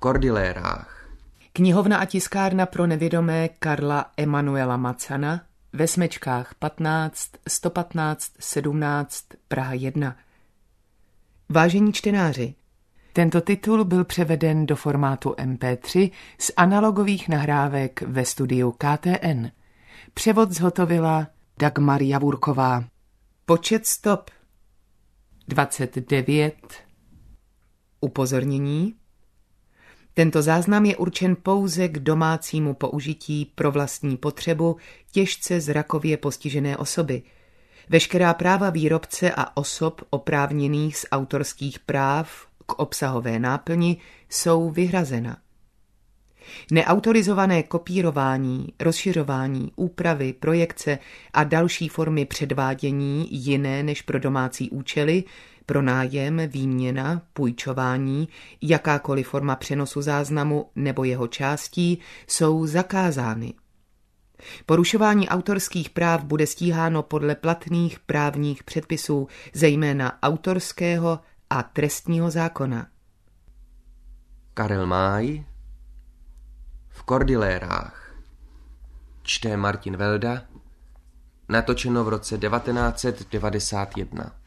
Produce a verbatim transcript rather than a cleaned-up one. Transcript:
Kordilérách. Knihovna a tiskárna pro nevědomé Karla Emanuela Macana ve Smečkách patnáct, sto patnáct, sedmnáct, Praha jedna. Vážení čtenáři, tento titul byl převeden do formátu em pé tři z analogových nahrávek ve studiu K T N. Převod zhotovila Dagmar Javurková. Počet stop dvacet devět. Upozornění. Tento záznam je určen pouze k domácímu použití pro vlastní potřebu těžce zrakově postižené osoby. Veškerá práva výrobce a osob oprávněných z autorských práv k obsahové náplni jsou vyhrazena. Neautorizované kopírování, rozšiřování, úpravy, projekce a další formy předvádění jiné než pro domácí účely, pronájem, výměna, půjčování, jakákoliv forma přenosu záznamu nebo jeho částí jsou zakázány. Porušování autorských práv bude stíháno podle platných právních předpisů, zejména autorského a trestního zákona. Karel Máj v Kordilérách. Čte Martin Velda. Natočeno v roce devatenáct set devadesát jedna.